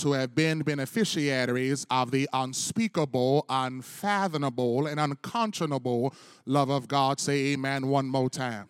to have been beneficiaries of the unspeakable, unfathomable, and unconscionable love of God. Say amen one more time.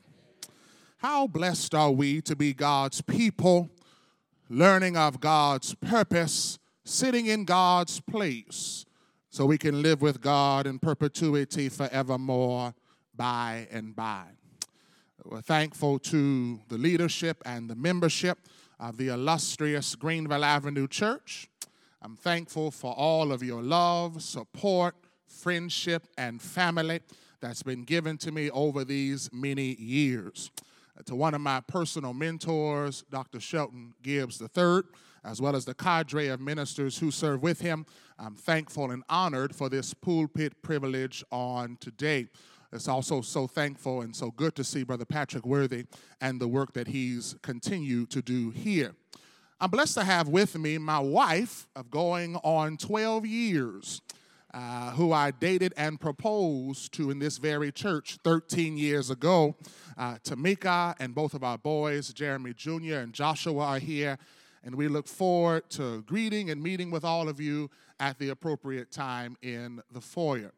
How blessed are we to be God's people, learning of God's purpose, sitting in God's place, so we can live with God in perpetuity forevermore by and by. We're thankful to the leadership and the membership of the illustrious Greenville Avenue Church. I'm thankful for all of your love, support, friendship, and family that's been given to me over these many years. To one of my personal mentors, Dr. Shelton Gibbs III, as well as the cadre of ministers who serve with him, I'm thankful and honored for this pulpit privilege on today. It's also so thankful and so good to see Brother Patrick Worthy and the work that he's continued to do here. I'm blessed to have with me my wife of going on 12 years, who I dated and proposed to in this very church 13 years ago. Tamika and both of our boys, Jeremy Jr. and Joshua, are here, and we look forward to greeting and meeting with all of you at the appropriate time in the foyer.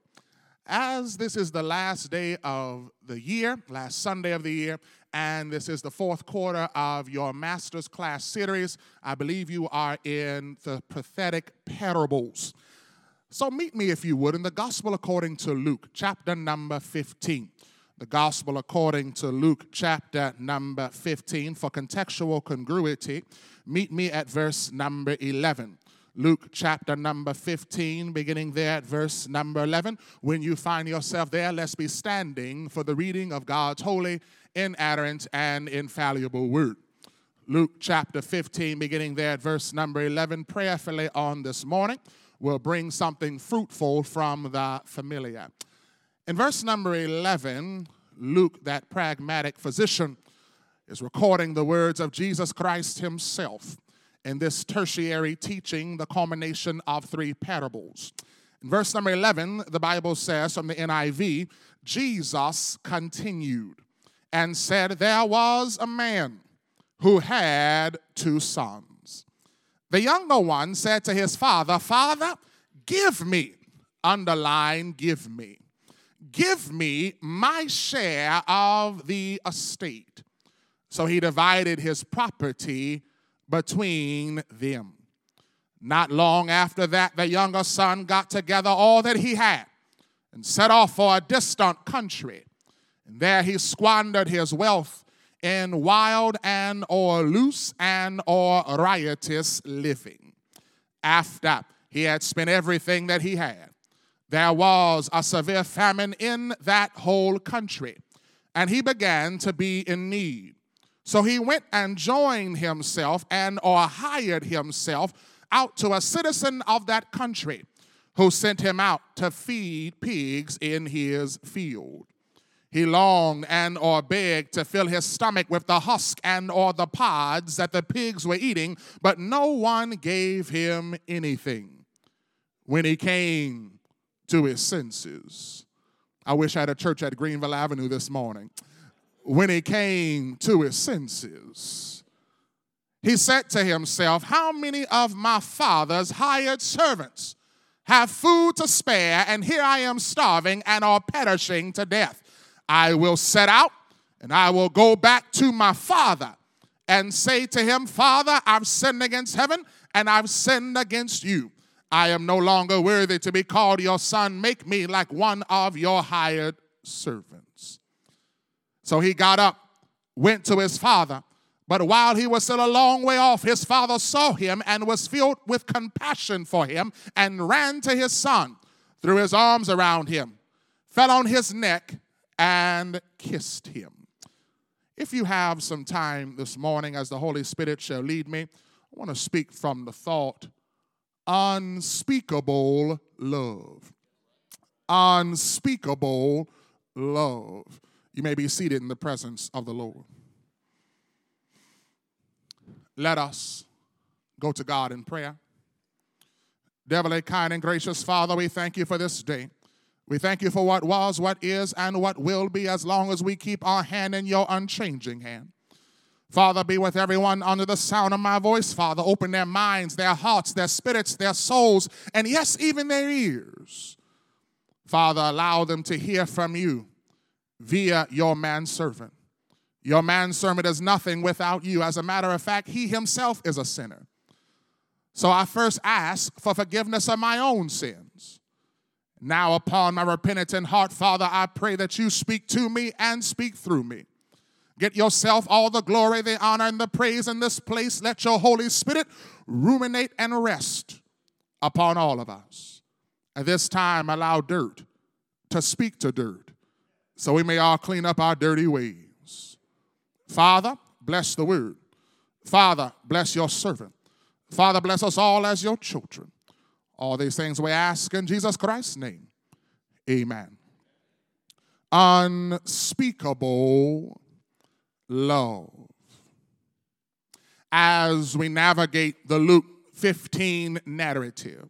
As this is the last day of the year, last Sunday of the year, and this is the fourth quarter of your master's class series, I believe you are in the prophetic parables. So meet me, if you would, in the Gospel according to Luke, chapter number 15. The Gospel according to Luke, chapter number 15. For contextual congruity, meet me at verse number 11. Luke chapter number 15, beginning there at verse number 11. When you find yourself there, let's be standing for the reading of God's holy, inerrant, and infallible word. Luke chapter 15, beginning there at verse number 11, prayerfully on this morning, will bring something fruitful from the familiar. In verse number 11, Luke, that pragmatic physician, is recording the words of Jesus Christ himself in this tertiary teaching, the culmination of three parables. In verse number 11, the Bible says from the NIV, Jesus continued and said, there was a man who had two sons. The younger one said to his father, Father, give me, underline, give me my share of the estate. So he divided his property between them. Not long after that, the younger son got together all that he had and set off for a distant country. And there he squandered his wealth in wild and or loose and or riotous living. After he had spent everything that he had, there was a severe famine in that whole country, and he began to be in need. So he went and joined himself and or hired himself out to a citizen of that country who sent him out to feed pigs in his field. He longed and or begged to fill his stomach with the husk and or the pods that the pigs were eating, but no one gave him anything. When he came to his senses, I wish I had a church at Greenville Avenue this morning. When he came to his senses, he said to himself, how many of my father's hired servants have food to spare, and here I am starving and are perishing to death? I will set out, and I will go back to my father and say to him, Father, I've sinned against heaven, and I've sinned against you. I am no longer worthy to be called your son. Make me like one of your hired servants. So he got up, went to his father, but while he was still a long way off, his father saw him and was filled with compassion for him and ran to his son, threw his arms around him, fell on his neck, and kissed him. If you have some time this morning, as the Holy Spirit shall lead me, I want to speak from the thought, unspeakable love. Unspeakable love. You may be seated in the presence of the Lord. Let us go to God in prayer. Heavenly, kind, and gracious Father, we thank you for this day. We thank you for what was, what is, and what will be, as long as we keep our hand in your unchanging hand. Father, be with everyone under the sound of my voice, Father. Open their minds, their hearts, their spirits, their souls, and yes, even their ears. Father, allow them to hear from you via your manservant. Your manservant is nothing without you. As a matter of fact, he himself is a sinner. So I first ask for forgiveness of my own sins. Now upon my repentant heart, Father, I pray that you speak to me and speak through me. Get yourself all the glory, the honor, and the praise in this place. Let your Holy Spirit ruminate and rest upon all of us. At this time, allow dirt to speak to dirt so we may all clean up our dirty ways. Father, bless the word. Father, bless your servant. Father, bless us all as your children. All these things we ask in Jesus Christ's name. Amen. Unspeakable love. As we navigate the Luke 15 narrative,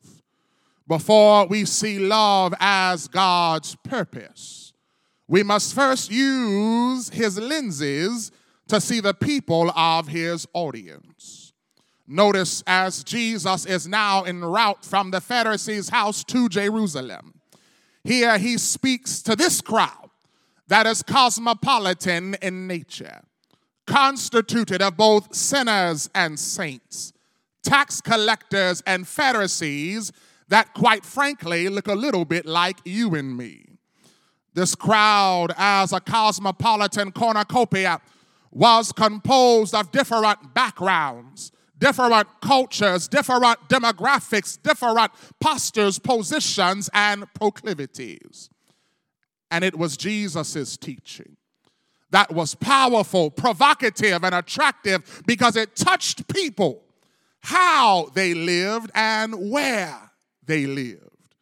before we see love as God's purpose, we must first use his lenses to see the people of his audience. Notice as Jesus is now en route from the Pharisees' house to Jerusalem, here he speaks to this crowd that is cosmopolitan in nature, constituted of both sinners and saints, tax collectors and Pharisees that quite frankly look a little bit like you and me. This crowd, as a cosmopolitan cornucopia, was composed of different backgrounds, different cultures, different demographics, different postures, positions, and proclivities. And it was Jesus' teaching that was powerful, provocative, and attractive because it touched people, how they lived and where they lived.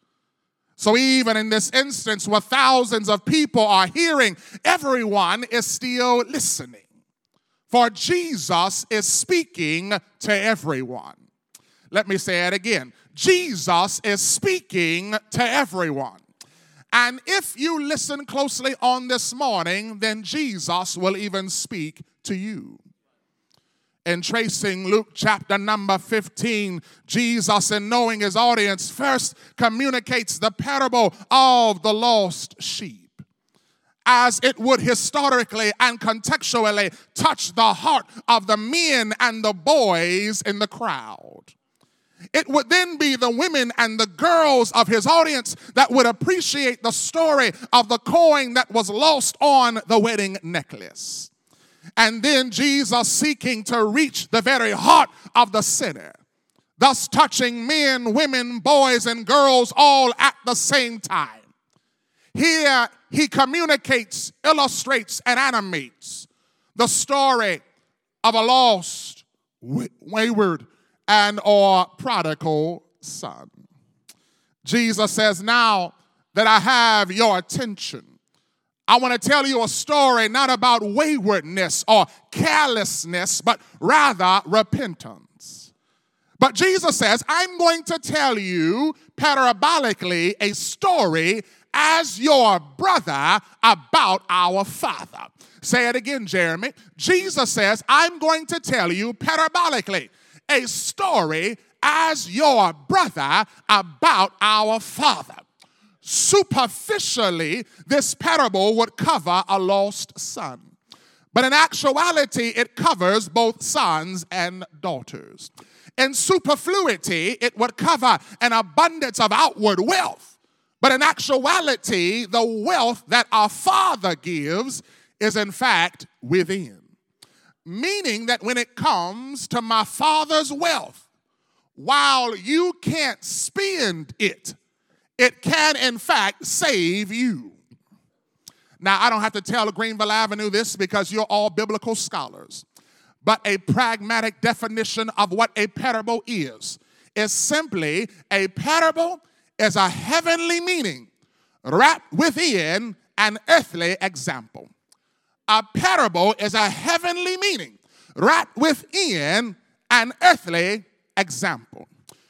So even in this instance where thousands of people are hearing, everyone is still listening. For Jesus is speaking to everyone. Let me say it again. Jesus is speaking to everyone. And if you listen closely on this morning, then Jesus will even speak to you. In tracing Luke chapter number 15, Jesus, in knowing his audience, first communicates the parable of the lost sheep, as it would historically and contextually touch the heart of the men and the boys in the crowd. It would then be the women and the girls of his audience that would appreciate the story of the coin that was lost on the wedding necklace. And then Jesus seeking to reach the very heart of the sinner, thus touching men, women, boys, and girls all at the same time. Here he communicates, illustrates, and animates the story of a lost, wayward, and or prodigal son. Jesus says, now that I have your attention, I want to tell you a story not about waywardness or carelessness, but rather repentance. But Jesus says, I'm going to tell you parabolically a story as your brother about our Father. Say it again, Jeremy. Jesus says, I'm going to tell you parabolically a story as your brother about our Father. Superficially, this parable would cover a lost son. But in actuality, it covers both sons and daughters. In superfluity, it would cover an abundance of outward wealth. But in actuality, the wealth that our Father gives is in fact within. Meaning that when it comes to my Father's wealth, while you can't spend it, it can in fact save you. Now, I don't have to tell Greenville Avenue this because you're all biblical scholars. But a pragmatic definition of what a parable is simply a parable is a heavenly meaning wrapped within an earthly example. A parable is a heavenly meaning wrapped within an earthly example.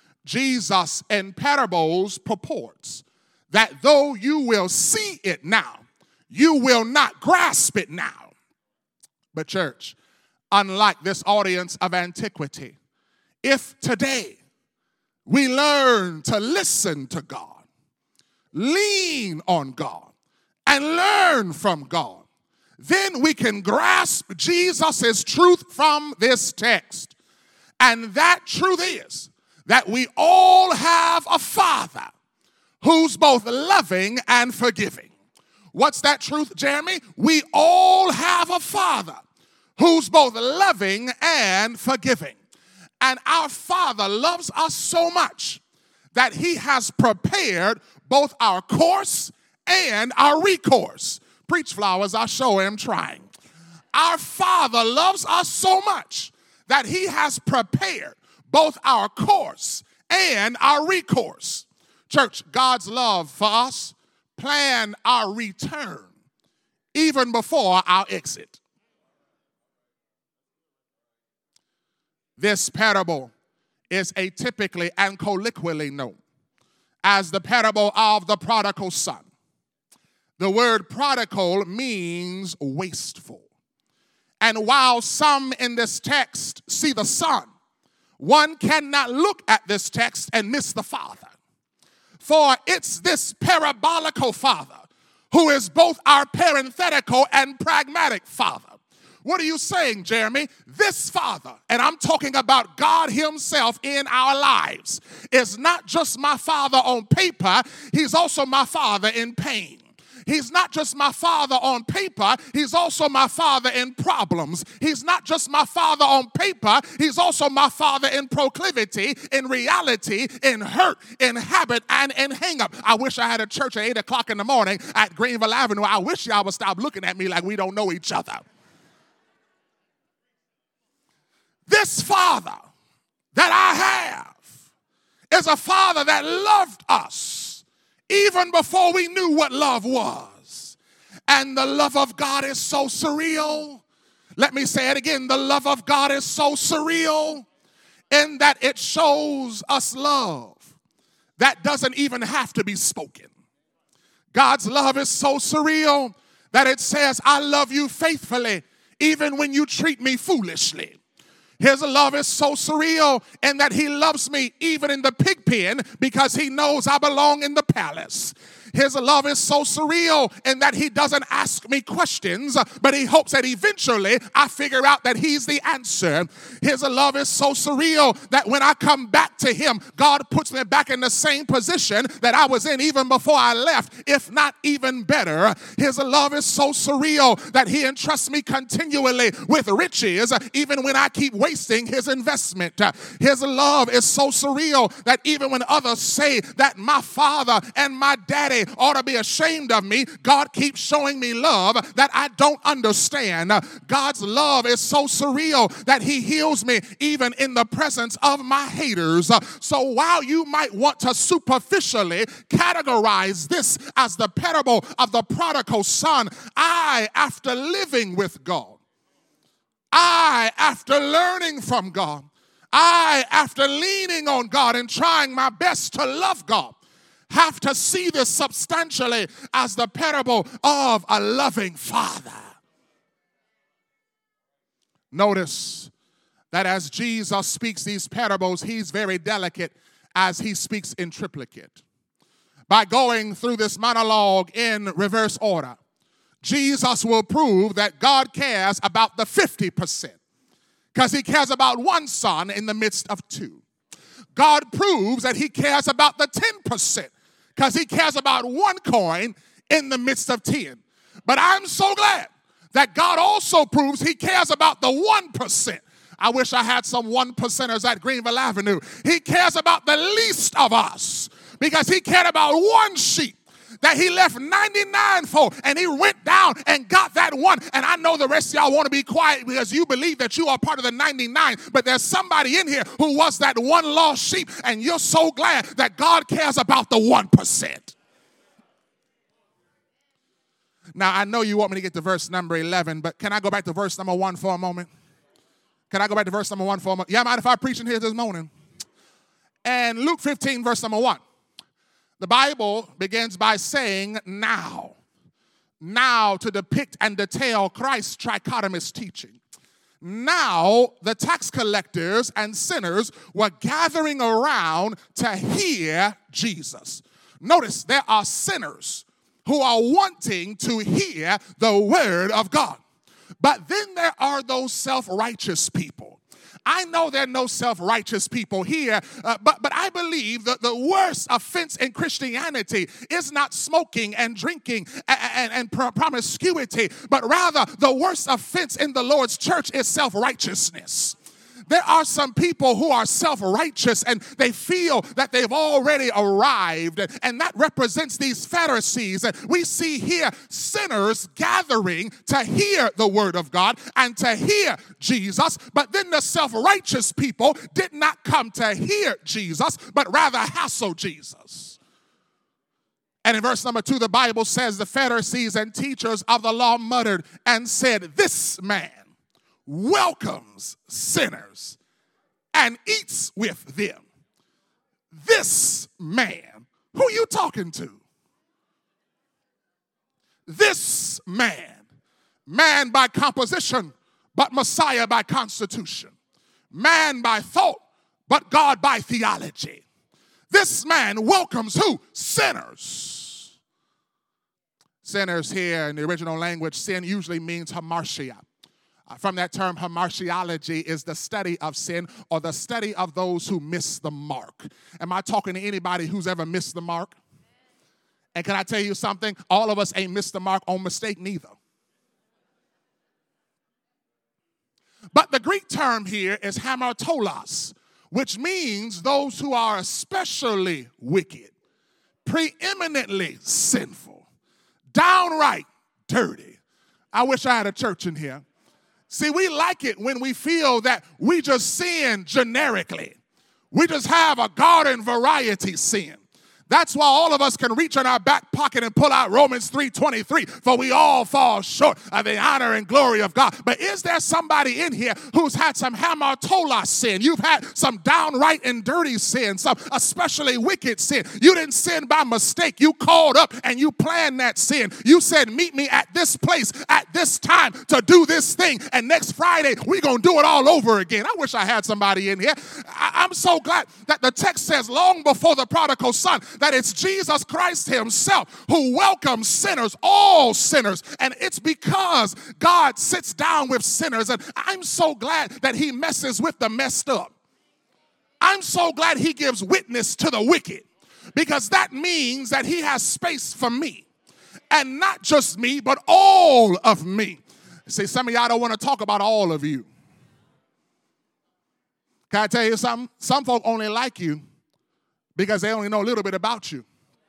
Jesus in parables purports that though you will see it now, you will not grasp it now. But church, unlike this audience of antiquity. If today we learn to listen to God, lean on God, and learn from God, then we can grasp Jesus' truth from this text. And that truth is that we all have a Father who's both loving and forgiving. What's that truth, Jeremy? We all have a Father who's both loving and forgiving. And our Father loves us so much that he has prepared both our course and our recourse. Preach, flowers, I sure am trying. Our Father loves us so much that he has prepared both our course and our recourse. Church, God's love for us planned our return even before our exit. This parable is atypically and colloquially known as the parable of the prodigal son. The word prodigal means wasteful. And while some in this text see the son, one cannot look at this text and miss the father. For it's this parabolical father who is both our parenthetical and pragmatic father. What are you saying, Jeremy? This Father, and I'm talking about God himself in our lives, is not just my Father on paper, he's also my Father in pain. He's not just my Father on paper, he's also my Father in problems. He's not just my Father on paper, he's also my Father in proclivity, in reality, in hurt, in habit, and in hang-up. I wish I had a church at 8 o'clock in the morning at Greenville Avenue. I wish y'all would stop looking at me like we don't know each other. This Father that I have is a Father that loved us even before we knew what love was. And the love of God is so surreal. Let me say it again. The love of God is so surreal in that it shows us love that doesn't even have to be spoken. God's love is so surreal that it says, I love you faithfully even when you treat me foolishly. His love is so surreal in that he loves me even in the pig pen because he knows I belong in the palace. His love is so surreal in that he doesn't ask me questions, but he hopes that eventually I figure out that he's the answer. His love is so surreal that when I come back to him, God puts me back in the same position that I was in even before I left, if not even better. His love is so surreal that he entrusts me continually with riches, even when I keep wasting his investment. His love is so surreal that even when others say that my father and my daddy ought to be ashamed of me, God keeps showing me love that I don't understand. God's love is so surreal that he heals me even in the presence of my haters. So while you might want to superficially categorize this as the parable of the prodigal son, I, after living with God, I, after learning from God, I, after leaning on God and trying my best to love God, have to see this substantially as the parable of a loving father. Notice that as Jesus speaks these parables, he's very delicate as he speaks in triplicate. By going through this monologue in reverse order, Jesus will prove that God cares about the 50% because he cares about one son in the midst of two. God proves that he cares about the 10% because he cares about one coin in the midst of 10. But I'm so glad that God also proves he cares about the 1%. I wish I had some 1%ers at Greenville Avenue. He cares about the least of us because he cared about one sheep that he left 99 for, and he went down and got that one. And I know the rest of y'all want to be quiet because you believe that you are part of the 99, but there's somebody in here who was that one lost sheep, and you're so glad that God cares about the 1%. Now, I know you want me to get to verse number 11, but can I go back to verse number 1 for a moment? Can I go back to verse number 1 for a moment? Yeah, mind if I preach in here this morning? And Luke 15, verse number 1. The Bible begins by saying, now to depict and detail Christ's trichotomous teaching. Now the tax collectors and sinners were gathering around to hear Jesus. Notice there are sinners who are wanting to hear the word of God. But then there are those self-righteous people. I know there are no self-righteous people here, but I believe that the worst offense in Christianity is not smoking and drinking and promiscuity, but rather the worst offense in the Lord's church is self-righteousness. There are some people who are self-righteous and they feel that they've already arrived, and that represents these Pharisees. And we see here sinners gathering to hear the word of God and to hear Jesus, but then the self-righteous people did not come to hear Jesus, but rather hassle Jesus. And in verse number 2, the Bible says the Pharisees and teachers of the law muttered and said, "This man welcomes sinners and eats with them." This man, who are you talking to? This man by composition, but Messiah by constitution. Man by thought, but God by theology. This man welcomes who? Sinners. Sinners here in the original language, sin usually means hamartia. From that term, hamartiology is the study of sin or the study of those who miss the mark. Am I talking to anybody who's ever missed the mark? And can I tell you something? All of us ain't missed the mark on mistake neither. But the Greek term here is hamartolos, which means those who are especially wicked, preeminently sinful, downright dirty. I wish I had a church in here. See, we like it when we feel that we just sin generically. We just have a garden variety sin. That's why all of us can reach in our back pocket and pull out Romans 3:23, for we all fall short of the honor and glory of God. But is there somebody in here who's had some hamartolos sin? You've had some downright and dirty sin, some especially wicked sin. You didn't sin by mistake. You called up and you planned that sin. You said, meet me at this place at this time to do this thing. And next Friday, we're going to do it all over again. I wish I had somebody in here. I'm so glad that the text says long before the prodigal son, that it's Jesus Christ himself who welcomes sinners, all sinners. And it's because God sits down with sinners. And I'm so glad that he messes with the messed up. I'm so glad he gives witness to the wicked, because that means that he has space for me. And not just me, but all of me. See, some of y'all don't want to talk about all of you. Can I tell you something? Some folk only like you because they only know a little bit about you.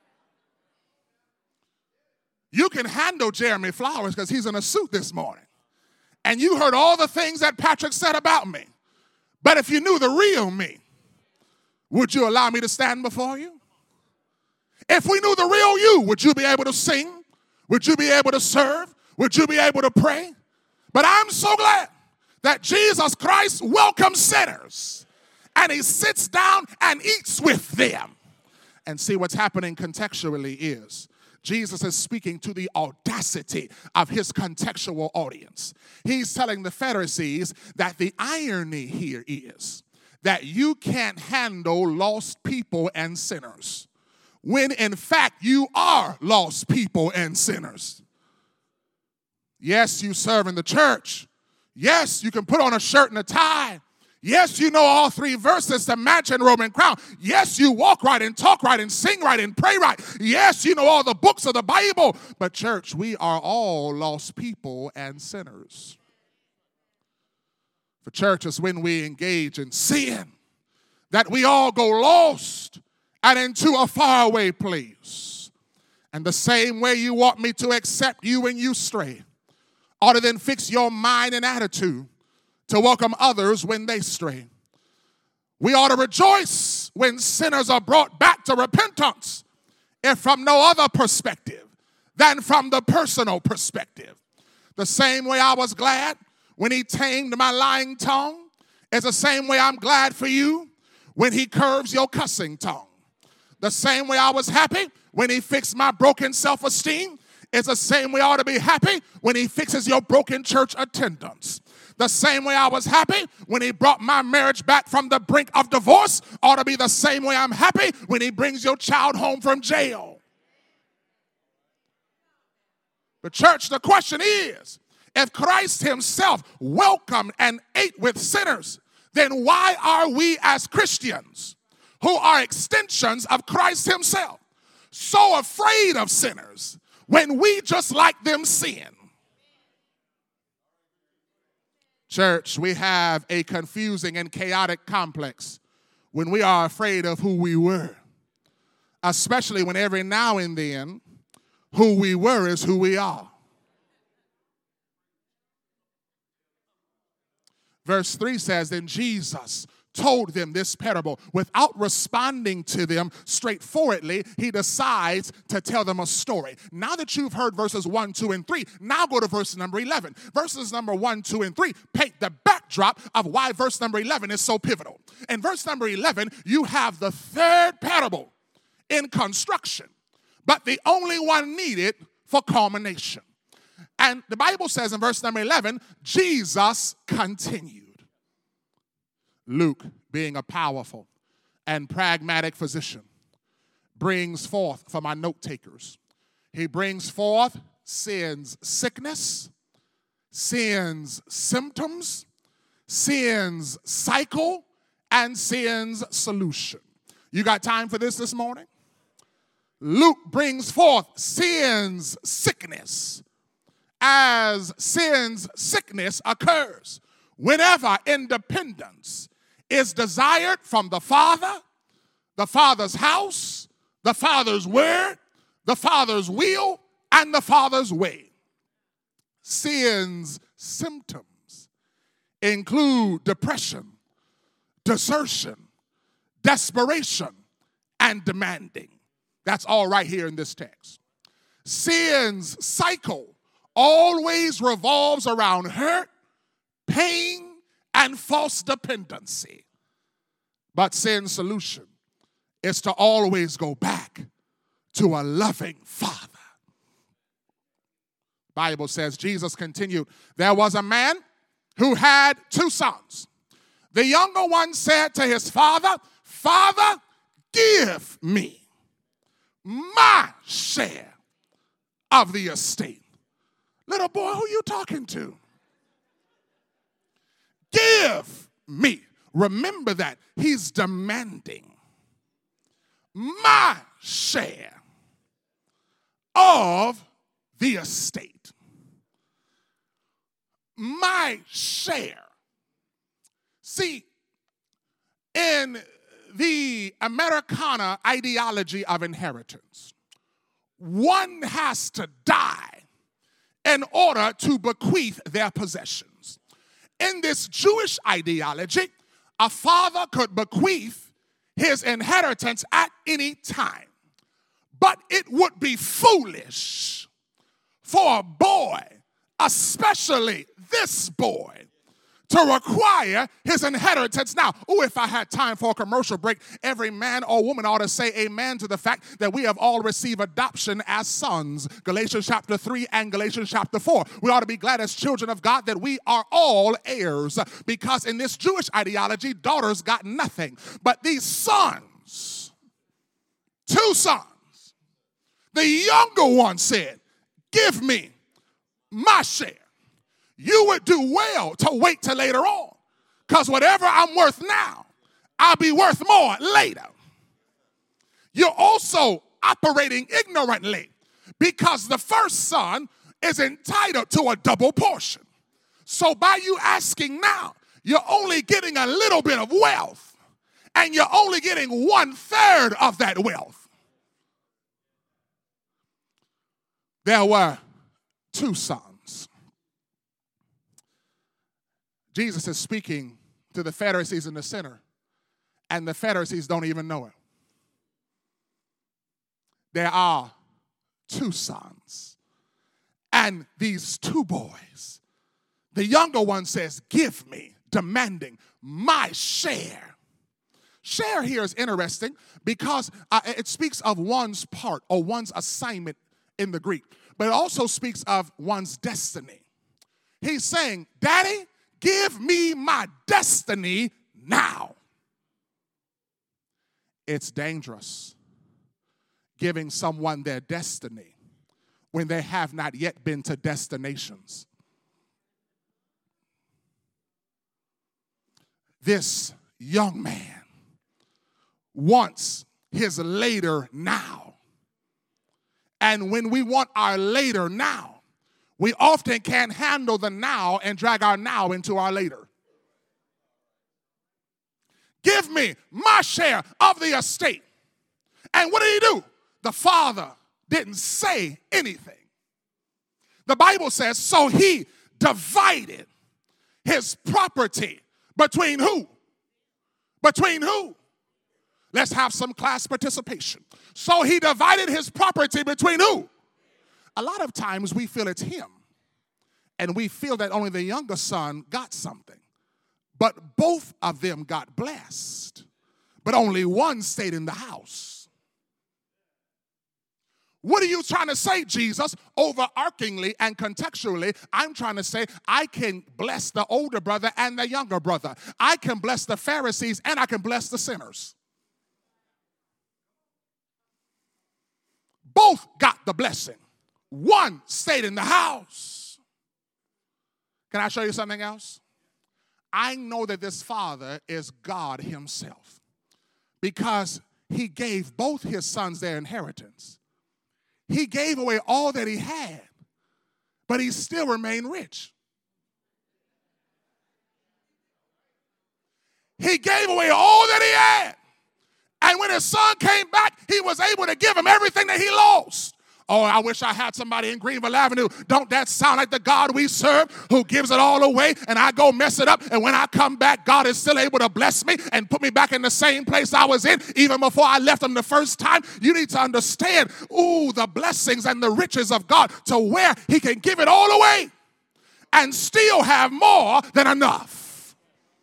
You can handle Jeremy Flowers because he's in a suit this morning. And you heard all the things that Patrick said about me. But if you knew the real me, would you allow me to stand before you? If we knew the real you, would you be able to sing? Would you be able to serve? Would you be able to pray? But I'm so glad that Jesus Christ welcomes sinners. And he sits down and eats with them. And see, what's happening contextually is Jesus is speaking to the audacity of his contextual audience. He's telling the Pharisees that the irony here is that you can't handle lost people and sinners, when in fact you are lost people and sinners. Yes, you serve in the church. Yes, you can put on a shirt and a tie. Yes, you know all three verses to match and Roman crown. Yes, you walk right and talk right and sing right and pray right. Yes, you know all the books of the Bible. But church, we are all lost people and sinners. For church is when we engage in sin that we all go lost and into a faraway place. And the same way you want me to accept you when you stray, ought to then fix your mind and attitude to welcome others when they stray. We ought to rejoice when sinners are brought back to repentance, if from no other perspective than from the personal perspective. The same way I was glad when he tamed my lying tongue is the same way I'm glad for you when he curves your cussing tongue. The same way I was happy when he fixed my broken self-esteem It's the same way I ought to be happy when he fixes your broken church attendance. The same way I was happy when he brought my marriage back from the brink of divorce ought to be the same way I'm happy when he brings your child home from jail. But church, the question is, if Christ himself welcomed and ate with sinners, then why are we as Christians, who are extensions of Christ himself, so afraid of sinners when we just like them sin? Church, we have a confusing and chaotic complex when we are afraid of who we were, especially when every now and then who we were is who we are. Verse 3 says, then Jesus told them this parable. Without responding to them straightforwardly, he decides to tell them a story. Now that you've heard verses 1, 2, and 3, now go to verse number 11. Verses number 1, 2, and 3 paint the backdrop of why verse number 11 is so pivotal. In verse number 11, you have the third parable in construction, but the only one needed for culmination. And the Bible says in verse number 11, Jesus continued. Luke, being a powerful and pragmatic physician, brings forth, for my note takers, he brings forth sin's sickness, sin's symptoms, sin's cycle, and sin's solution. You got time for this morning? Luke brings forth sin's sickness, as sin's sickness occurs whenever independence is desired from the Father's house, the Father's word, the Father's will, and the Father's way. Sin's symptoms include depression, desertion, desperation, and demanding. That's all right here in this text. Sin's cycle always revolves around hurt, pain, and false dependency. But sin's solution is to always go back to a loving Father. The Bible says, Jesus continued, there was a man who had 2 sons. The younger one said to his father, Father, give me my share of the estate. Little boy, who you talking to? Give me. Remember that. He's demanding my share of the estate. My share. See, in the Americana ideology of inheritance, one has to die in order to bequeath their possessions. In this Jewish ideology, a father could bequeath his inheritance at any time. But it would be foolish for a boy, especially this boy, to require his inheritance now. Oh, if I had time for a commercial break, every man or woman ought to say amen to the fact that we have all received adoption as sons. Galatians chapter 3 and Galatians chapter 4. We ought to be glad as children of God that we are all heirs, because in this Jewish ideology, daughters got nothing. But these sons, 2 sons, the younger one said, give me my share. You would do well to wait till later on, because whatever I'm worth now, I'll be worth more later. You're also operating ignorantly, because the first son is entitled to a double portion. So by you asking now, you're only getting a little bit of wealth, and you're only getting 1/3 of that wealth. There were 2 sons. Jesus is speaking to the Pharisees in the center, and the Pharisees don't even know it. There are 2 sons, and these 2 boys, the younger one says, give me, demanding my share. Share here is interesting because it speaks of one's part or one's assignment in the Greek. but it also speaks of one's destiny. He's saying, Daddy, give me my destiny now. It's dangerous giving someone their destiny when they have not yet been to destinations. This young man wants his later now. And when we want our later now, we often can't handle the now and drag our now into our later. Give me my share of the estate. And what did he do? The father didn't say anything. The Bible says, so he divided his property between who? Between who? Let's have some class participation. So he divided his property between who? A lot of times we feel it's him. And we feel that only the younger son got something. But both of them got blessed. But only one stayed in the house. What are you trying to say, Jesus? Overarchingly and contextually, I'm trying to say I can bless the older brother and the younger brother. I can bless the Pharisees and I can bless the sinners. Both got the blessing. One stayed in the house. Can I show you something else? I know that this father is God himself because he gave both his sons their inheritance. He gave away all that he had, but he still remained rich. He gave away all that he had. And when his son came back, he was able to give him everything that he lost. Oh, I wish I had somebody in Greenville Avenue. Don't that sound like the God we serve who gives it all away and I go mess it up and when I come back, God is still able to bless me and put me back in the same place I was in even before I left him the first time? You need to understand, the blessings and the riches of God to where he can give it all away and still have more than enough.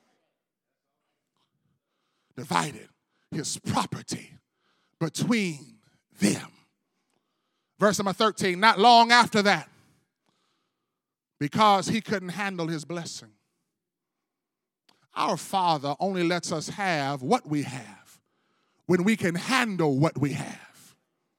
Divided his property between them. Verse number 13, not long after that, because he couldn't handle his blessing. Our Father only lets us have what we have when we can handle what we have.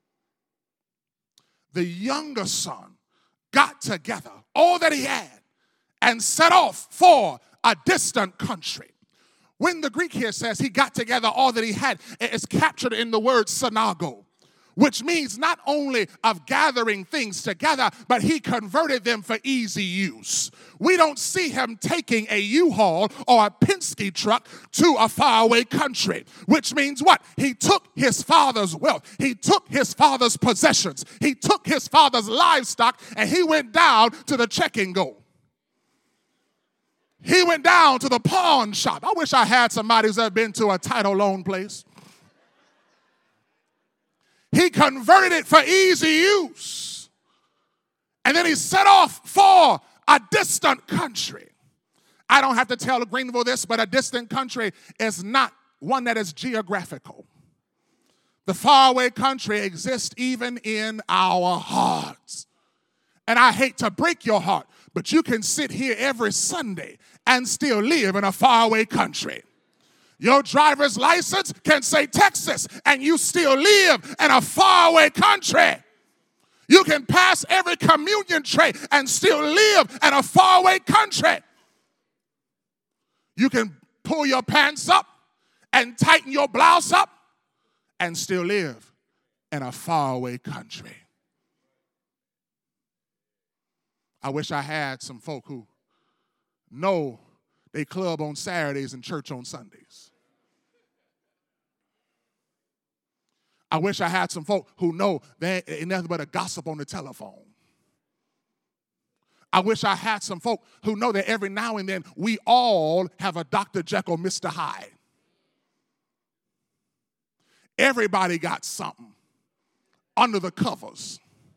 The younger son got together all that he had and set off for a distant country. When the Greek here says he got together all that he had, it's captured in the word synago, which means not only of gathering things together, but he converted them for easy use. We don't see him taking a U-Haul or a Penske truck to a faraway country, which means what? He took his father's wealth. He took his father's possessions. He took his father's livestock, and he went down to the check-and-go. He went down to the pawn shop. I wish I had somebody who's ever been to a title loan place. He converted it for easy use. And then he set off for a distant country. I don't have to tell Greenville this, but a distant country is not one that is geographical. The faraway country exists even in our hearts. And I hate to break your heart, but you can sit here every Sunday and still live in a faraway country. Your driver's license can say Texas, and you still live in a faraway country. You can pass every communion tray and still live in a faraway country. You can pull your pants up and tighten your blouse up and still live in a faraway country. I wish I had some folk who know they club on Saturdays and church on Sundays. I wish I had some folk who know there ain't nothing but a gossip on the telephone. I wish I had some folk who know that every now and then we all have a Dr. Jekyll, Mr. Hyde. Everybody got something under the covers.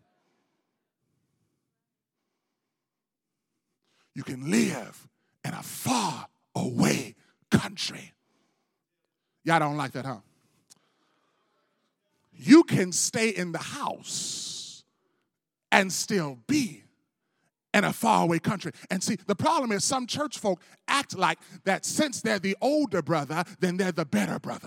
You can live in a far away country. Y'all don't like that, huh? You can stay in the house and still be in a faraway country. And see, the problem is some church folk act like that since they're the older brother, then they're the better brother.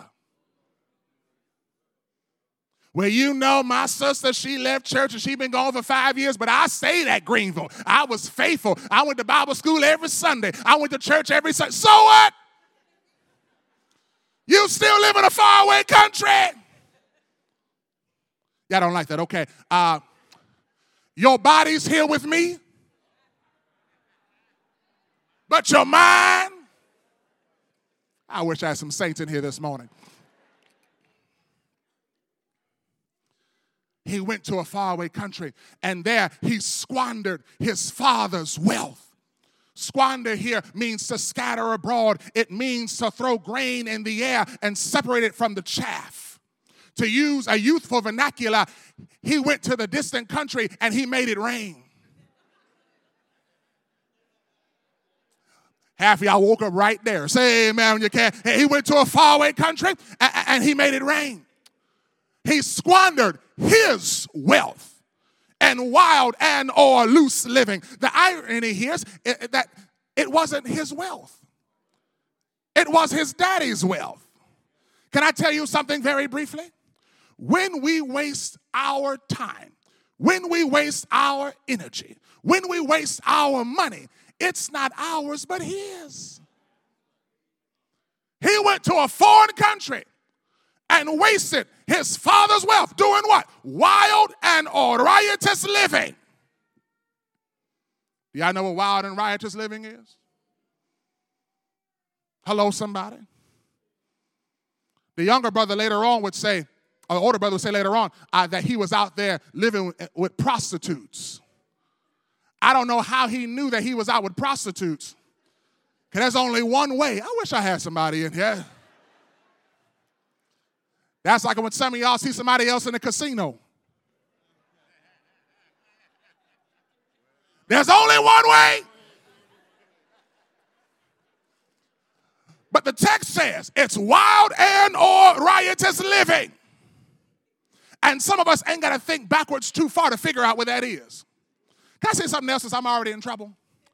Well, you know, my sister, she left church and she been gone for 5 years, but I stayed at Greenville. I was faithful. I went to Bible school every Sunday. I went to church every Sunday. So what? You still live in a faraway country. Y'all don't like that. Okay. Your body's here with me, but your mind. I wish I had some saints in here this morning. He went to a faraway country, and there he squandered his father's wealth. Squander here means to scatter abroad. It means to throw grain in the air and separate it from the chaff. To use a youthful vernacular, he went to the distant country and he made it rain. Half of y'all woke up right there. Say amen when you can. He went to a faraway country and he made it rain. He squandered his wealth and wild and or loose living. The irony here is that it wasn't his wealth. It was his daddy's wealth. Can I tell you something very briefly? When we waste our time, when we waste our energy, when we waste our money, it's not ours but his. He went to a foreign country and wasted his father's wealth doing what? Wild and or riotous living. Do y'all know what wild and riotous living is? Hello, somebody. The younger brother later on would say, or the older brother would say later on, that he was out there living with prostitutes. I don't know how he knew that he was out with prostitutes, because there's only one way. I wish I had somebody in here. That's like when some of y'all see somebody else in the casino. There's only one way. But the text says it's wild and or riotous living. And some of us ain't got to think backwards too far to figure out what that is. Can I say something else since I'm already in trouble?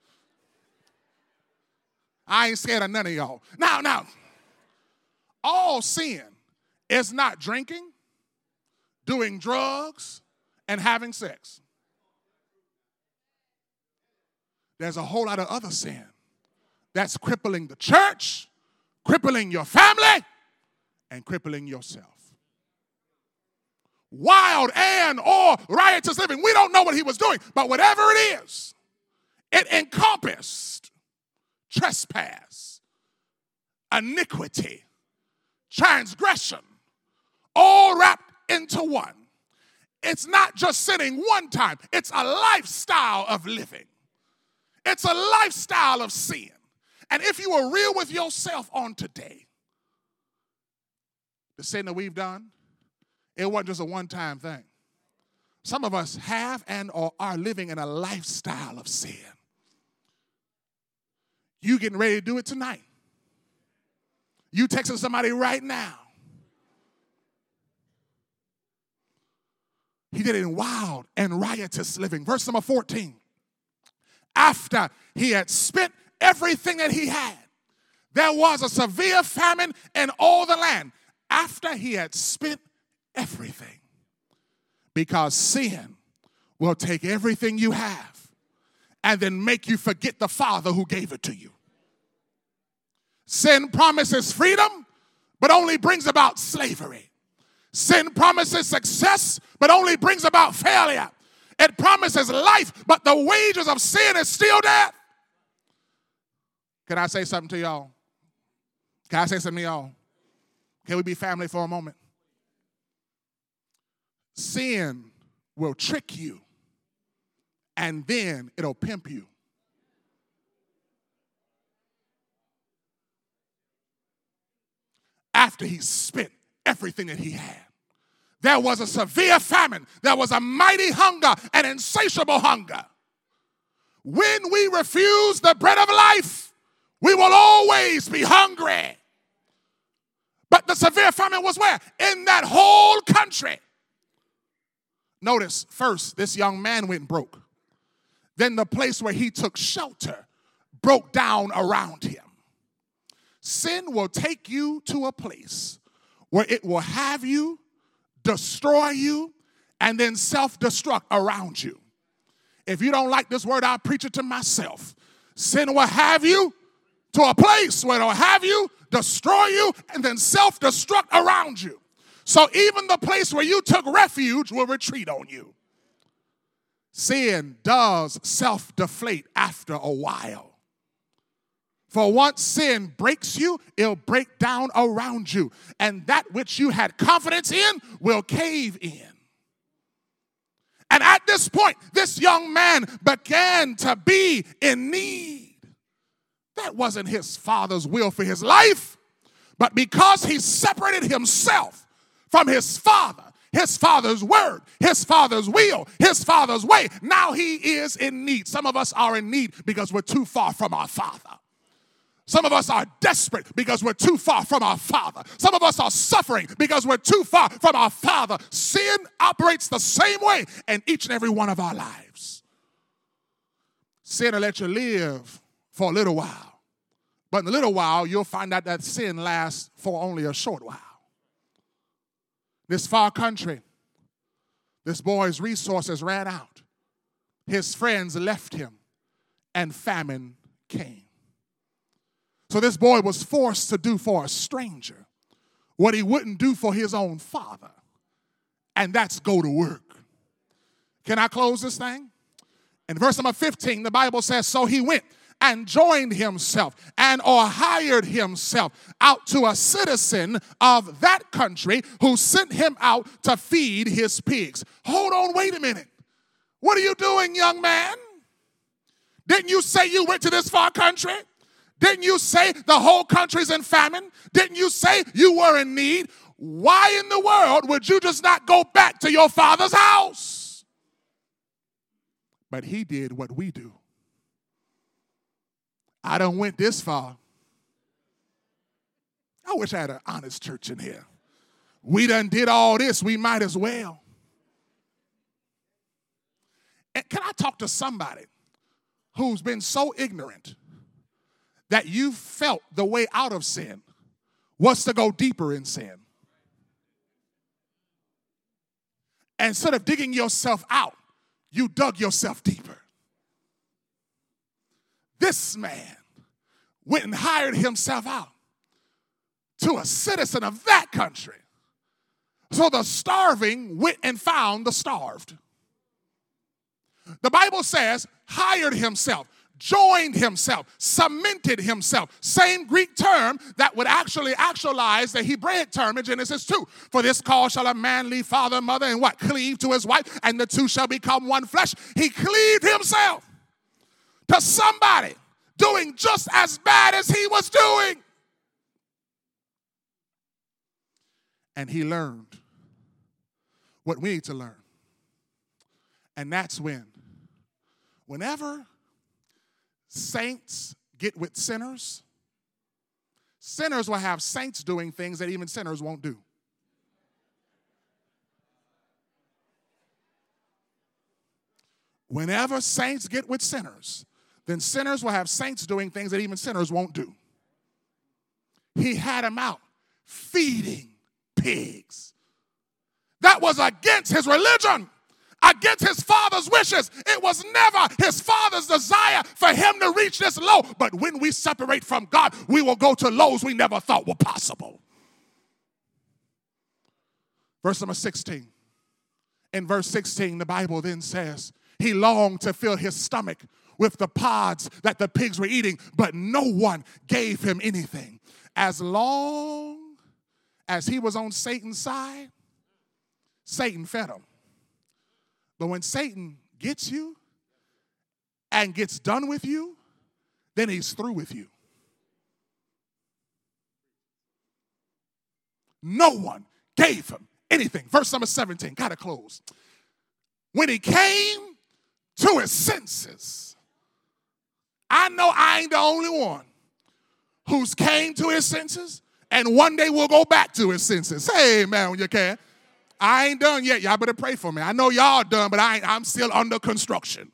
I ain't scared of none of y'all. Now, all sin is not drinking, doing drugs, and having sex. There's a whole lot of other sin that's crippling the church, crippling your family, and crippling yourself. Wild and or riotous living. We don't know what he was doing, but whatever it is, it encompassed trespass, iniquity, transgression, all wrapped into one. It's not just sinning one time. It's a lifestyle of living. It's a lifestyle of sin. And if you were real with yourself on today, the sin that we've done, it wasn't just a one-time thing. Some of us have and or are living in a lifestyle of sin. You getting ready to do it tonight. You texting somebody right now. He did it in wild and riotous living. Verse number 14. After he had spent everything that he had, there was a severe famine in all the land. After he had spent everything. Because sin will take everything you have and then make you forget the Father who gave it to you. Sin promises freedom, but only brings about slavery. Sin promises success, but only brings about failure. It promises life, but the wages of sin is still death. Can I say something to y'all? Can I say something to y'all? Can we be family for a moment? Sin will trick you, and then it'll pimp you. After he spent everything that he had, there was a severe famine. There was a mighty hunger, an insatiable hunger. When we refuse the bread of life, we will always be hungry. But the severe famine was where? In that whole country. Notice, first, this young man went broke. Then the place where he took shelter broke down around him. Sin will take you to a place where it will have you, destroy you, and then self-destruct around you. If you don't like this word, I'll preach it to myself. Sin will have you to a place where it'll have you, destroy you, and then self-destruct around you. So even the place where you took refuge will retreat on you. Sin does self-deflate after a while. For once sin breaks you, it'll break down around you. And that which you had confidence in will cave in. And at this point, this young man began to be in need. That wasn't his father's will for his life. But because he separated himself from his father's word, his father's will, his father's way, now he is in need. Some of us are in need because we're too far from our father. Some of us are desperate because we're too far from our Father. Some of us are suffering because we're too far from our Father. Sin operates the same way in each and every one of our lives. Sin will let you live for a little while. But in a little while, you'll find out that sin lasts for only a short while. This far country, this boy's resources ran out. His friends left him, and famine came. So this boy was forced to do for a stranger what he wouldn't do for his own father, and that's go to work. Can I close this thing? In verse number 15, the Bible says, so he went and joined himself or hired himself out to a citizen of that country who sent him out to feed his pigs. Hold on, wait a minute. What are you doing, young man? Didn't you say you went to this far country? Didn't you say the whole country's in famine? Didn't you say you were in need? Why in the world would you just not go back to your father's house? But he did what we do. I done went this far. I wish I had an honest church in here. We done did all this, we might as well. And can I talk to somebody who's been so ignorant that you felt the way out of sin was to go deeper in sin? Instead of digging yourself out, you dug yourself deeper. This man went and hired himself out to a citizen of that country. So the starving went and found the starved. The Bible says, hired himself, joined himself, cemented himself. Same Greek term that would actually actualize the Hebraic term in Genesis 2. For this cause shall a man leave father and mother and what? Cleave to his wife, and the two shall become one flesh. He cleaved himself to somebody doing just as bad as he was doing. And he learned what we need to learn. And that's whenever saints get with sinners, sinners will have saints doing things that even sinners won't do. Whenever saints get with sinners, then sinners will have saints doing things that even sinners won't do. He had him out feeding pigs. That was against his religion, against his father's wishes. It was never his father's desire for him to reach this low. But when we separate from God, we will go to lows we never thought were possible. Verse number 16. In verse 16, the Bible then says, he longed to fill his stomach with the pods that the pigs were eating, but no one gave him anything. As long as he was on Satan's side, Satan fed him. But when Satan gets you and gets done with you, then he's through with you. No one gave him anything. Verse number 17, gotta close. When he came to his senses, I know I ain't the only one who's came to his senses and one day will go back to his senses. Say amen when you can. I ain't done yet. Y'all better pray for me. I know y'all done, but I'm still under construction.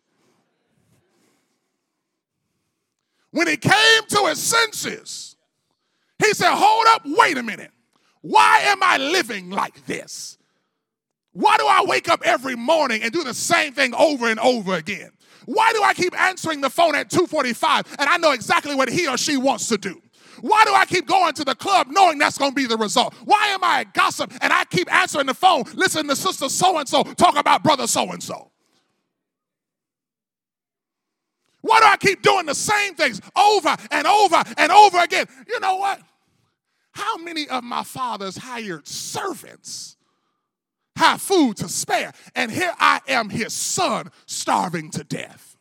When he came to his senses, he said, hold up, wait a minute. Why am I living like this? Why do I wake up every morning and do the same thing over and over again? Why do I keep answering the phone at 2:45 and I know exactly what he or she wants to do? Why do I keep going to the club knowing that's going to be the result? Why am I a gossip and I keep answering the phone, listening to sister so-and-so talk about brother so-and-so? Why do I keep doing the same things over and over and over again? You know what? How many of my father's hired servants have food to spare? And here I am, his son, starving to death.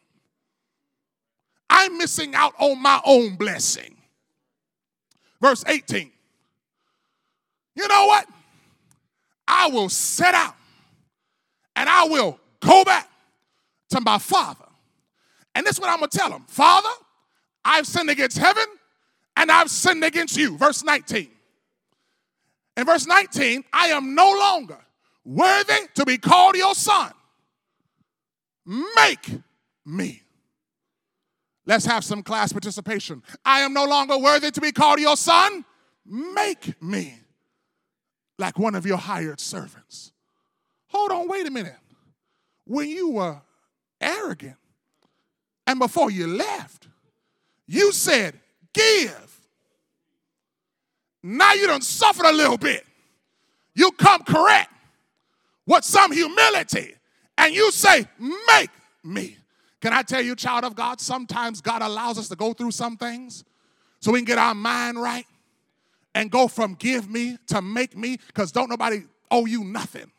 I'm missing out on my own blessing. Verse 18. You know what? I will set out and I will go back to my father. And this is what I'm going to tell him. Father, I've sinned against heaven and I've sinned against you. Verse 19. In verse 19, I am no longer worthy to be called your son. Make me. Let's have some class participation. I am no longer worthy to be called your son. Make me like one of your hired servants. Hold on, wait a minute. When you were arrogant and before you left, you said, give. Now you done suffered a little bit. You come correct with some humility and you say, make me. Can I tell you, child of God, sometimes God allows us to go through some things so we can get our mind right and go from give me to make me, because don't nobody owe you nothing.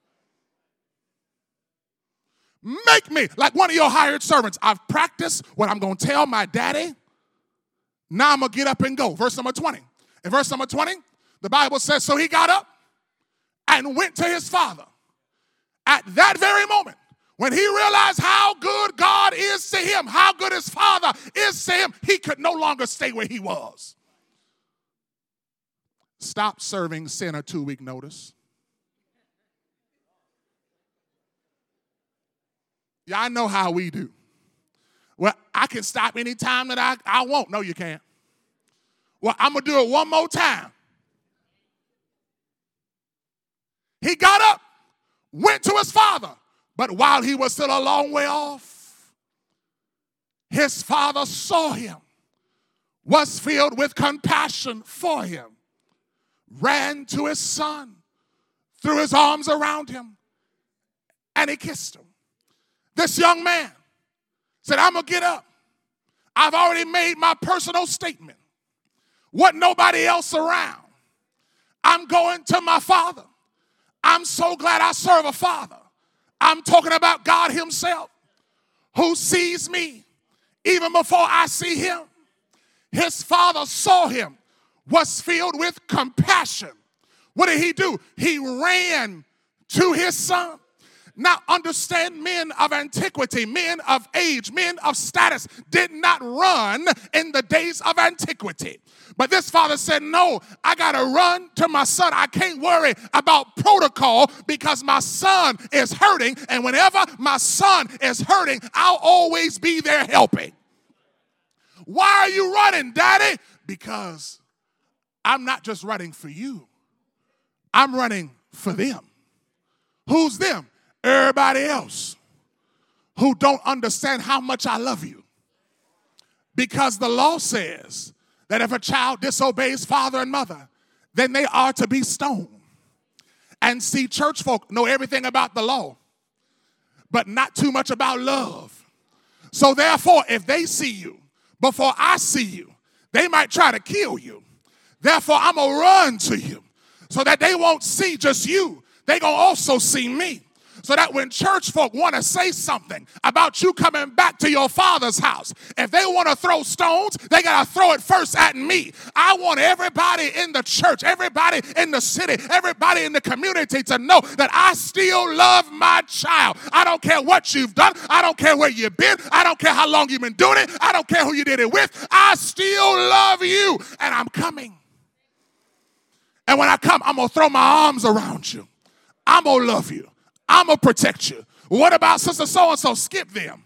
Make me like one of your hired servants. I've practiced what I'm going to tell my daddy. Now I'm going to get up and go. Verse number 20. In verse number 20, the Bible says, so he got up and went to his father. At that very moment, when he realized how good God is to him, how good his father is to him, he could no longer stay where he was. Stop serving sin a 2-week notice. Yeah, I know how we do. Well, I can stop anytime that I want. No, you can't. Well, I'm going to do it one more time. He got up, went to his father. But while he was still a long way off, his father saw him, was filled with compassion for him, ran to his son, threw his arms around him, and he kissed him. This young man said, I'm going to get up. I've already made my personal statement. Wasn't nobody else around. I'm going to my father. I'm so glad I serve a father. I'm talking about God himself, who sees me even before I see him. His father saw him, was filled with compassion. What did he do? He ran to his son. Now understand, men of antiquity, men of age, men of status did not run in the days of antiquity. But this father said, no, I got to run to my son. I can't worry about protocol because my son is hurting. And whenever my son is hurting, I'll always be there helping. Why are you running, Daddy? Because I'm not just running for you. I'm running for them. Who's them? Everybody else who don't understand how much I love you. Because the law says that if a child disobeys father and mother, then they are to be stoned. And see, church folk know everything about the law, but not too much about love. So therefore, if they see you before I see you, they might try to kill you. Therefore, I'm going to run to you so that they won't see just you. They're going to also see me. So that when church folk want to say something about you coming back to your father's house, if they want to throw stones, they got to throw it first at me. I want everybody in the church, everybody in the city, everybody in the community to know that I still love my child. I don't care what you've done. I don't care where you've been. I don't care how long you've been doing it. I don't care who you did it with. I still love you, and I'm coming. And when I come, I'm going to throw my arms around you. I'm going to love you. I'm going to protect you. What about sister so-and-so? Skip them.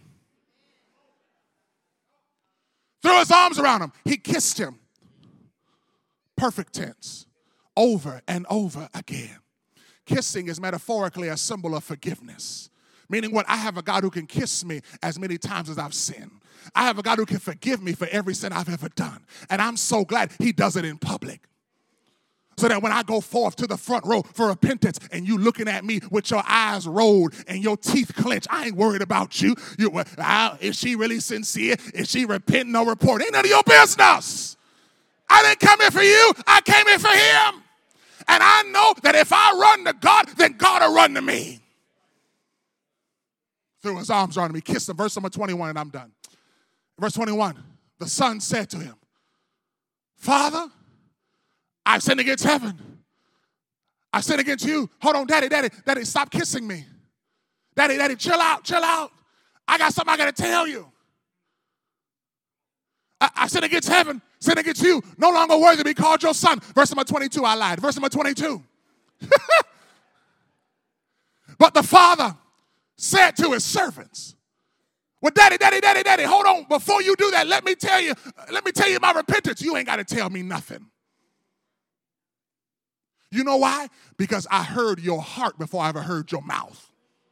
Threw his arms around him. He kissed him. Perfect tense. Over and over again. Kissing is metaphorically a symbol of forgiveness. Meaning what? I have a God who can kiss me as many times as I've sinned. I have a God who can forgive me for every sin I've ever done. And I'm so glad he does it in public. So that when I go forth to the front row for repentance and you looking at me with your eyes rolled and your teeth clenched, I ain't worried about you. Is she really sincere? Is she repenting or reporting? Ain't none of your business. I didn't come here for you. I came here for him. And I know that if I run to God, then God will run to me. Threw his arms around me, kissed him. Verse number 21, and I'm done. Verse 21, the son said to him, Father, I've sinned against heaven. I sinned against you. Hold on, daddy, stop kissing me. Daddy, chill out. I got something I got to tell you. I sinned against heaven, sinned against you. No longer worthy to be called your son. Verse number 22, I lied. Verse number 22. But the father said to his servants, well, daddy, hold on. Before you do that, let me tell you my repentance. You ain't got to tell me nothing. You know why? Because I heard your heart before I ever heard your mouth.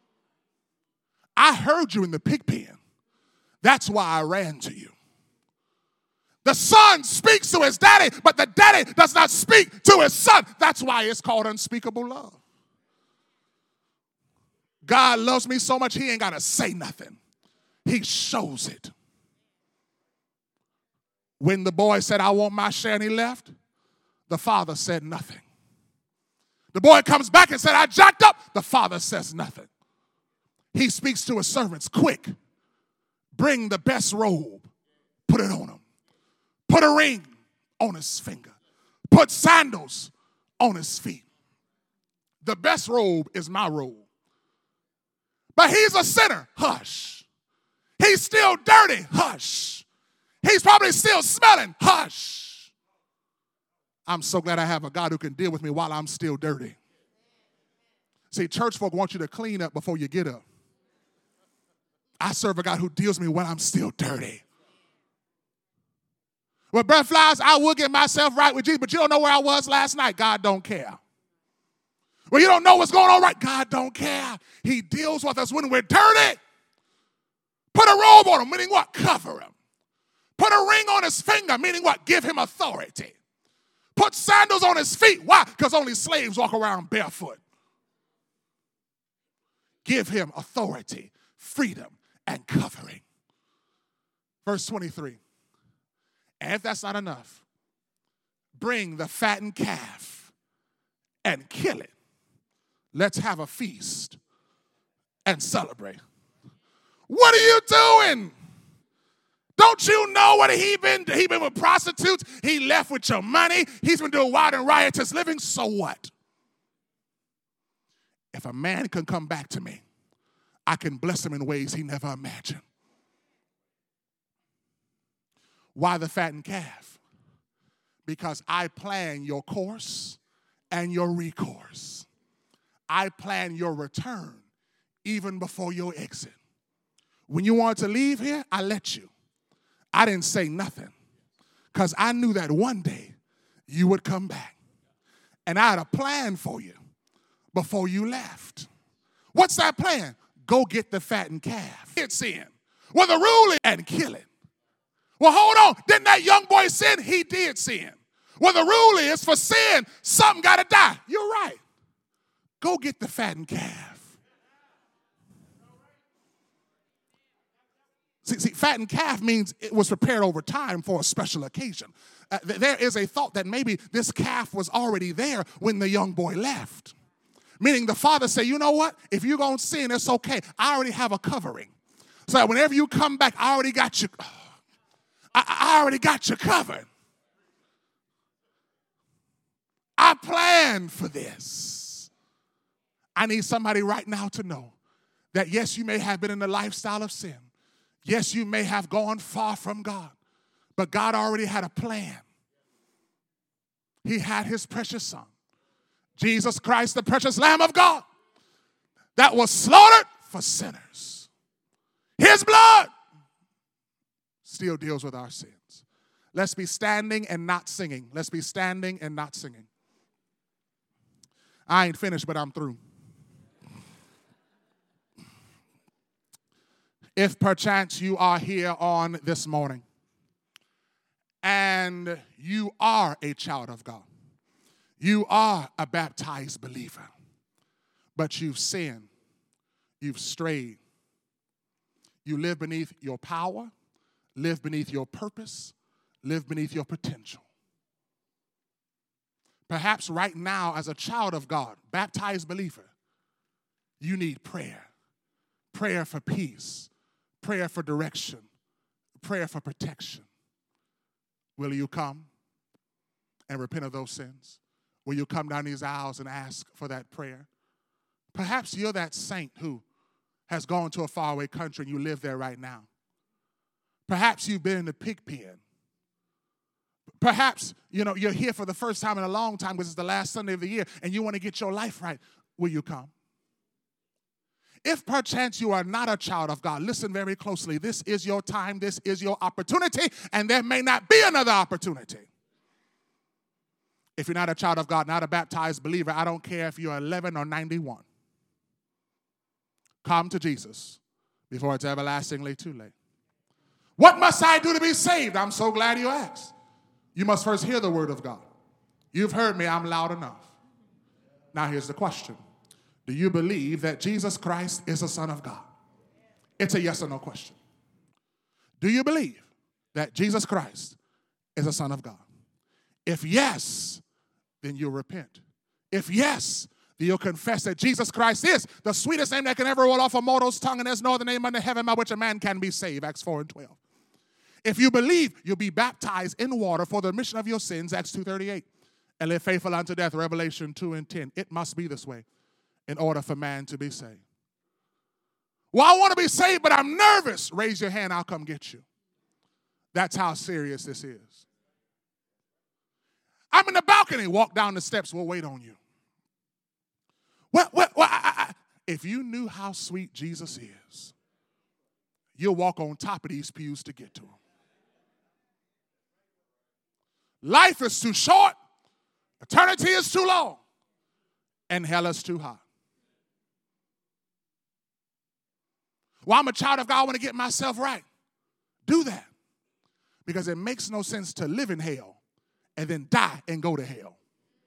I heard you in the pig pen. That's why I ran to you. The son speaks to his daddy, but the daddy does not speak to his son. That's why it's called unspeakable love. God loves me so much, he ain't got to say nothing. He shows it. When the boy said, I want my share, and he left, the father said nothing. The boy comes back and said, I jacked up. The father says nothing. He speaks to his servants, quick, bring the best robe, put it on him. Put a ring on his finger. Put sandals on his feet. The best robe is my robe. But he's a sinner. Hush. He's still dirty. Hush. He's probably still smelling. Hush. I'm so glad I have a God who can deal with me while I'm still dirty. See, church folk want you to clean up before you get up. I serve a God who deals with me when I'm still dirty. Well, Brother Flowers, I will get myself right with Jesus, but you don't know where I was last night. God don't care. Well, you don't know what's going on right. God don't care. He deals with us when we're dirty. Put a robe on him, meaning what? Cover him. Put a ring on his finger, meaning what? Give him authority. Put sandals on his feet. Why? Because only slaves walk around barefoot. Give him authority, freedom, and covering. Verse 23. And if that's not enough, bring the fattened calf and kill it. Let's have a feast and celebrate. What are you doing? Don't you know what he been with prostitutes? He left with your money. He's been doing wild and riotous living. So what? If a man can come back to me, I can bless him in ways he never imagined. Why the fattened calf? Because I plan your course and your recourse. I plan your return even before your exit. When you wanted to leave here, I let you. I didn't say nothing because I knew that one day you would come back. And I had a plan for you before you left. What's that plan? Go get the fattened calf. It's in. Well, the rule is and kill it. Well, hold on. Didn't that young boy sin? He did sin. Well, the rule is for sin, something got to die. You're right. Go get the fattened calf. See, fattened calf means it was prepared over time for a special occasion. There is a thought that maybe this calf was already there when the young boy left. Meaning the father said, you know what? If you're going to sin, it's okay. I already have a covering. So that whenever you come back, I already got you. I already got you covered. I planned for this. I need somebody right now to know that yes, you may have been in the lifestyle of sin. Yes, you may have gone far from God, but God already had a plan. He had his precious son, Jesus Christ, the precious Lamb of God, that was slaughtered for sinners. His blood still deals with our sins. Let's be standing and not singing. Let's be standing and not singing. I ain't finished, but I'm through. If perchance you are here on this morning and you are a child of God, you are a baptized believer, but you've sinned, you've strayed, you live beneath your power, live beneath your purpose, live beneath your potential. Perhaps right now, as a child of God, baptized believer, you need prayer. Prayer for peace, prayer for direction, prayer for protection. Will you come and repent of those sins? Will you come down these aisles and ask for that prayer? Perhaps you're that saint who has gone to a faraway country and you live there right now. Perhaps you've been in the pig pen. Perhaps, you're here for the first time in a long time because it's the last Sunday of the year and you want to get your life right. Will you come? If perchance you are not a child of God, listen very closely. This is your time. This is your opportunity, and there may not be another opportunity. If you're not a child of God, not a baptized believer, I don't care if you're 11 or 91. Come to Jesus before it's everlastingly too late. What must I do to be saved? I'm so glad you asked. You must first hear the word of God. You've heard me, I'm loud enough. Now here's the question. Do you believe that Jesus Christ is the Son of God? It's a yes or no question. Do you believe that Jesus Christ is the Son of God? If yes, then you'll repent. If yes, then you'll confess that Jesus Christ is the sweetest name that can ever roll off a mortal's tongue, and there's no other name under heaven by which a man can be saved, Acts 4:12. If you believe, you'll be baptized in water for the remission of your sins, Acts 2:38, and live faithful unto death, Revelation 2:10. It must be this way in order for man to be saved. Well, I want to be saved, but I'm nervous. Raise your hand, I'll come get you. That's how serious this is. I'm in the balcony. Walk down the steps. We'll wait on you. If you knew how sweet Jesus is, you'll walk on top of these pews to get to him. Life is too short, eternity is too long, and hell is too high. Well, I'm a child of God, I want to get myself right. Do that. Because it makes no sense to live in hell and then die and go to hell.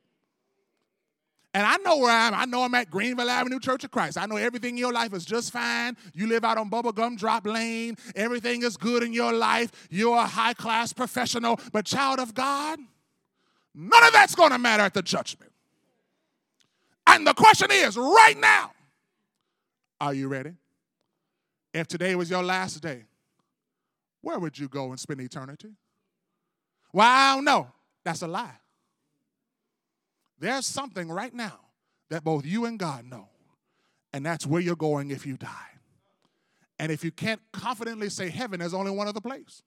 And I know where I am. I know I'm at Greenville Avenue Church of Christ. I know everything in your life is just fine. You live out on Bubblegum Drop Lane. Everything is good in your life. You're a high-class professional. But child of God, none of that's going to matter at the judgment. And the question is, right now, are you ready? If today was your last day, where would you go and spend eternity? Well, I don't know. That's a lie. There's something right now that both you and God know, and that's where you're going if you die. And if you can't confidently say heaven, there's only one other place.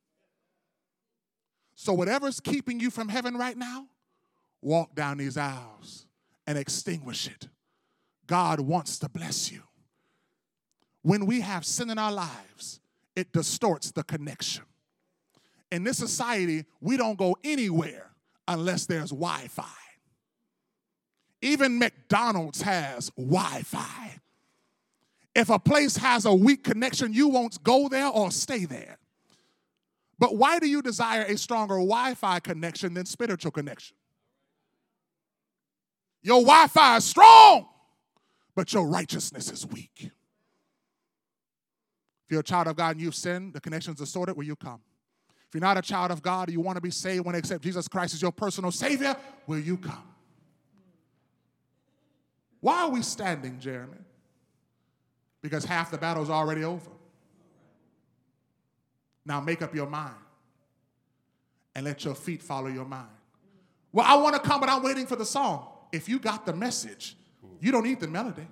So whatever's keeping you from heaven right now, walk down these aisles and extinguish it. God wants to bless you. When we have sin in our lives, it distorts the connection. In this society, we don't go anywhere unless there's Wi-Fi. Even McDonald's has Wi-Fi. If a place has a weak connection, you won't go there or stay there. But why do you desire a stronger Wi-Fi connection than spiritual connection? Your Wi-Fi is strong, but your righteousness is weak. If you're a child of God and you've sinned, the connection's distorted, will you come? If you're not a child of God and you want to be saved, want to accept Jesus Christ as your personal Savior, will you come? Why are we standing, Jeremy? Because half the battle's already over. Now make up your mind and let your feet follow your mind. Well, I want to come, but I'm waiting for the song. If you got the message, you don't need the melody.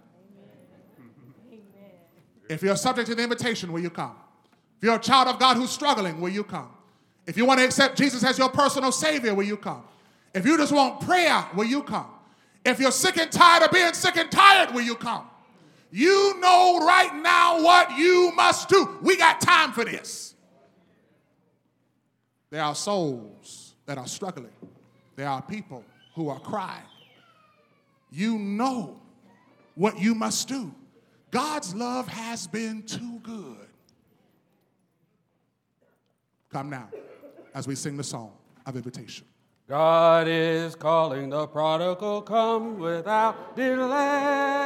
If you're subject to the invitation, will you come? If you're a child of God who's struggling, will you come? If you want to accept Jesus as your personal Savior, will you come? If you just want prayer, will you come? If you're sick and tired of being sick and tired, will you come? You know right now what you must do. We got time for this. There are souls that are struggling. There are people who are crying. You know what you must do. God's love has been too good. Come now as we sing the song of invitation. God is calling the prodigal, come without delay.